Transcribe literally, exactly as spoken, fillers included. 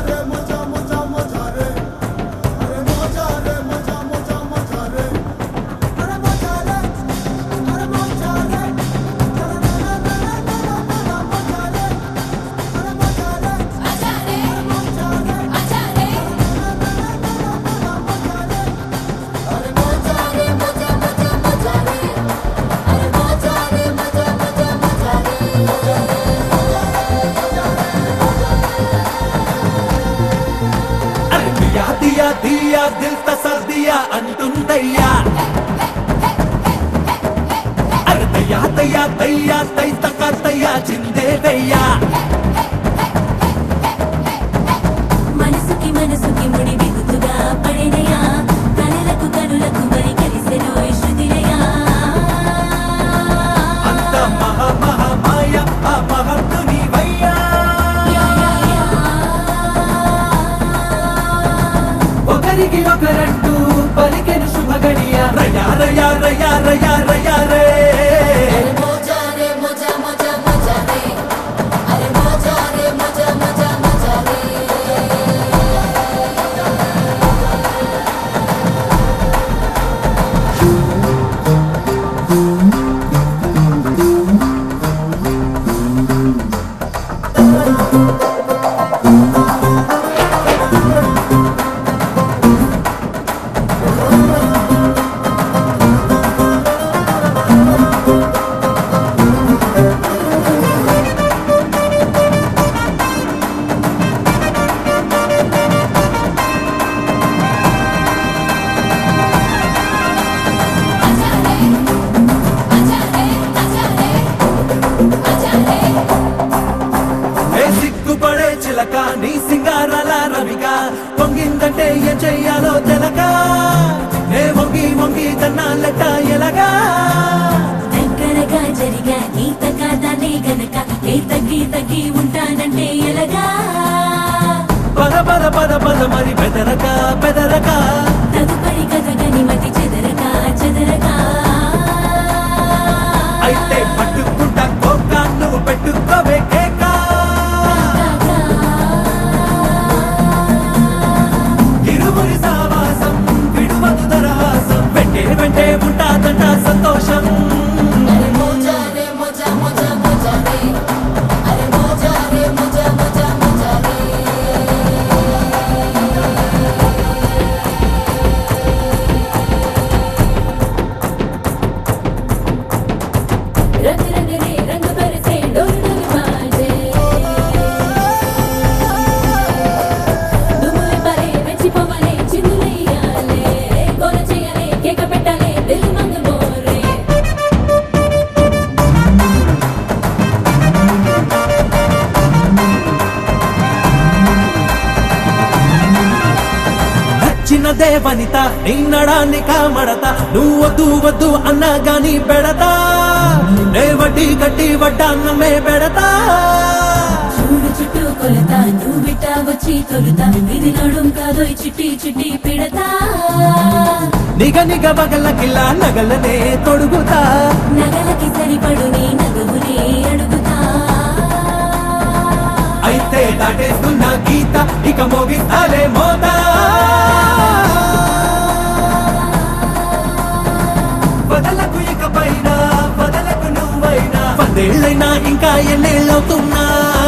दिया दिया दिल तसर दिया अंटुंदయ్యా अरे तैया तैया तैया तै तक तैया చిందేదయ్యా మనసుకి మనసుకి ముడి బిగుతుగా పడేనయ్యా కనులకు కనులకు మరి కలిసెను శృతిలయ్యా అంత మహా మహా మాయ ఆ మహత్తుని వయ్యా ఒకరికి ఒకరంటూ పలికెను శుభగడియ రయా రయా రయా రయా రయా రే నీ సింగారాల రవిక పొంగిందంటే ఏం చెయ్యాలో తెలక నే వంగి వంగి కన్నాలెట్ట ఎలగా దగ్గరగా జరిగా గీత కాదానే గనక ఏ తగ్గి తగ్గి ఉంటానంటే ఎలగా పద పద పద పద మరి బెదరక బెదరక తదుపరి కథగని మతి చెదరక చెదరక అయితే పట్టుకుంటా కోక నువ్వు పెట్టుకోవే కేక ఇరువురి సావాసం విడువదు దరహాసం వెంటే వెంటే ఉంటాదంట సంతోషం చిన్నదే వనిత నీ నడాన్ని కామడత నువ్వు వద్దు వద్దు అన్నా గాని పెడతా నే వడ్డీ గట్టి వడ్డాన్నమే పెడతా చూడు చుట్టూ కొలత నువ్వు బిట్ట వచ్చి తొలుతా ఇది నడుం కాదో చిట్టి చిట్టి పిడతా నిగ నిగ బగల కిల్లా నగలనే తొడుగుతా నగలకి సరిపడు నీ నగవునే అడుగుతా అయితే దాటేస్తున్న గీత ఇక మోగిస్తాలే మోతా వదలకు ఇక పైన వదలకు నువ్వైనా పదేళ్ళైనా ఇంకా ఎన్నేళ్ళవుతున్నా